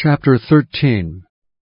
Chapter 13.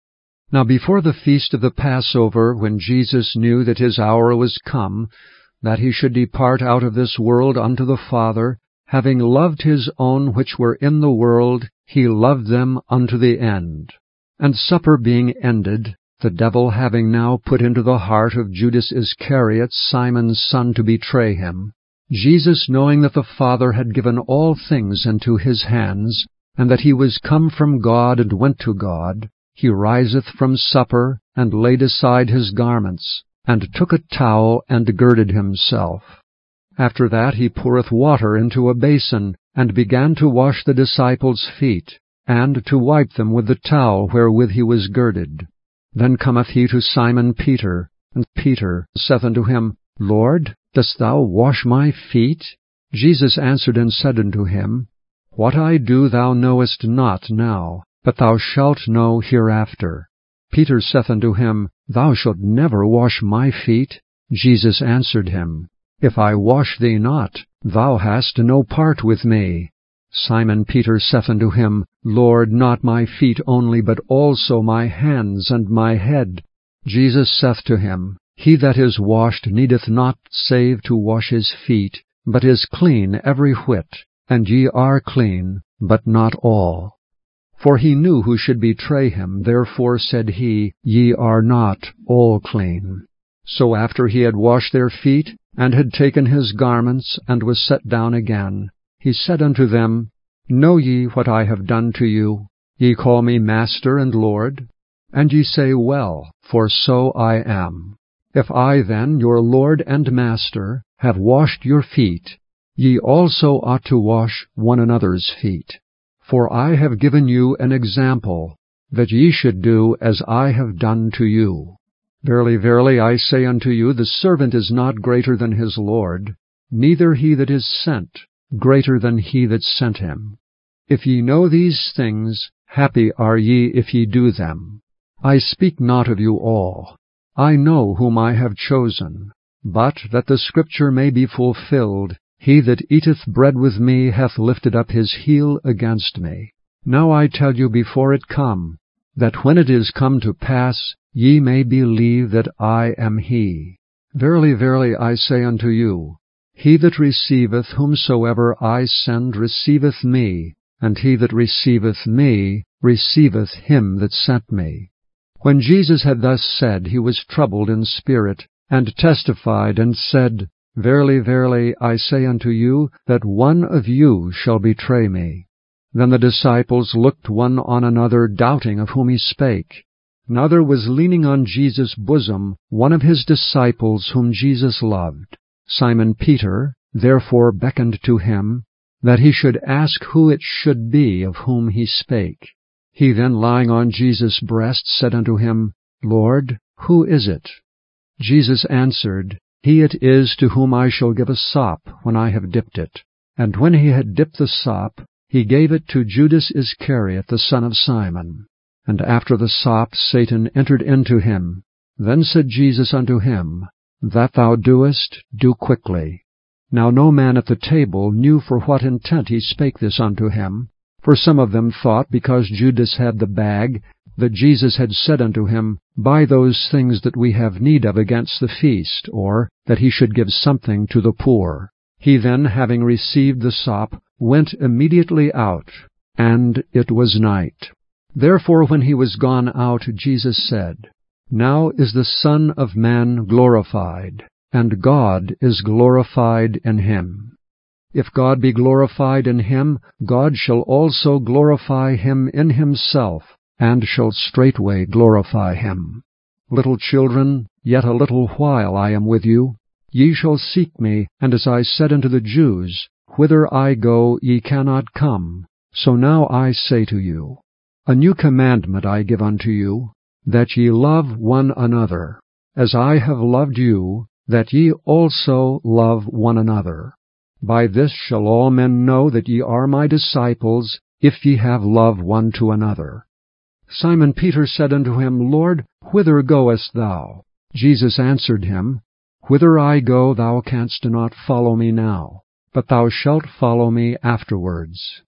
Now before the feast of the Passover, when Jesus knew that his hour was come, that he should depart out of this world unto the Father, having loved his own which were in the world, he loved them unto the end. And supper being ended, the devil having now put into the heart of Judas Iscariot, Simon's son, to betray him, Jesus, knowing that the Father had given all things into his hands, and that he was come from God and went to God, he riseth from supper, and laid aside his garments, and took a towel, and girded himself. After that he poureth water into a basin, and began to wash the disciples' feet, and to wipe them with the towel wherewith he was girded. Then cometh he to Simon Peter, and Peter saith unto him, Lord, dost thou wash my feet? Jesus answered and said unto him, What I do thou knowest not now, but thou shalt know hereafter. Peter saith unto him, Thou shalt never wash my feet. Jesus answered him, If I wash thee not, thou hast no part with me. Simon Peter saith unto him, Lord, not my feet only, but also my hands and my head. Jesus saith to him, He that is washed needeth not save to wash his feet, but is clean every whit. And ye are clean, but not all. For he knew who should betray him, therefore said he, Ye are not all clean. So after he had washed their feet, and had taken his garments, and was set down again, he said unto them, Know ye what I have done to you? Ye call me Master and Lord, and ye say, Well, for so I am. If I then, your Lord and Master, have washed your feet, ye also ought to wash one another's feet. For I have given you an example, that ye should do as I have done to you. Verily, verily, I say unto you, the servant is not greater than his Lord, neither he that is sent greater than he that sent him. If ye know these things, happy are ye if ye do them. I speak not of you all. I know whom I have chosen, but that the Scripture may be fulfilled, He that eateth bread with me hath lifted up his heel against me. Now I tell you before it come, that when it is come to pass, ye may believe that I am he. Verily, verily, I say unto you, he that receiveth whomsoever I send receiveth me, and he that receiveth me receiveth him that sent me. When Jesus had thus said, he was troubled in spirit, and testified, and said, Verily, verily, I say unto you, that one of you shall betray me. Then the disciples looked one on another, doubting of whom he spake. Now there was leaning on Jesus' bosom one of his disciples whom Jesus loved. Simon Peter therefore beckoned to him, that he should ask who it should be of whom he spake. He then, lying on Jesus' breast, said unto him, Lord, who is it? Jesus answered, He it is to whom I shall give a sop when I have dipped it. And when he had dipped the sop, he gave it to Judas Iscariot, the son of Simon. And after the sop Satan entered into him. Then said Jesus unto him, That thou doest, do quickly. Now no man at the table knew for what intent he spake this unto him. For some of them thought, because Judas had the bag, that Jesus had said unto him, Buy those things that we have need of against the feast, or that he should give something to the poor. He then, having received the sop, went immediately out, and it was night. Therefore when he was gone out, Jesus said, Now is the Son of Man glorified, and God is glorified in him. If God be glorified in him, God shall also glorify him in himself, and shall straightway glorify him. Little children, yet a little while I am with you. Ye shall seek me, and as I said unto the Jews, Whither I go ye cannot come. So now I say to you, A new commandment I give unto you, that ye love one another. As I have loved you, that ye also love one another. By this shall all men know that ye are my disciples, if ye have love one to another. Simon Peter said unto him, Lord, whither goest thou? Jesus answered him, Whither I go thou canst not follow me now, but thou shalt follow me afterwards.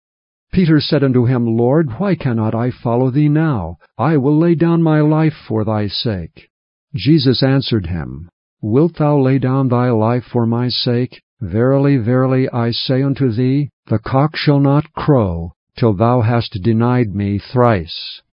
Peter said unto him, Lord, why cannot I follow thee now? I will lay down my life for thy sake. Jesus answered him, Wilt thou lay down thy life for my sake? Verily, verily, I say unto thee, the cock shall not crow, till thou hast denied me thrice.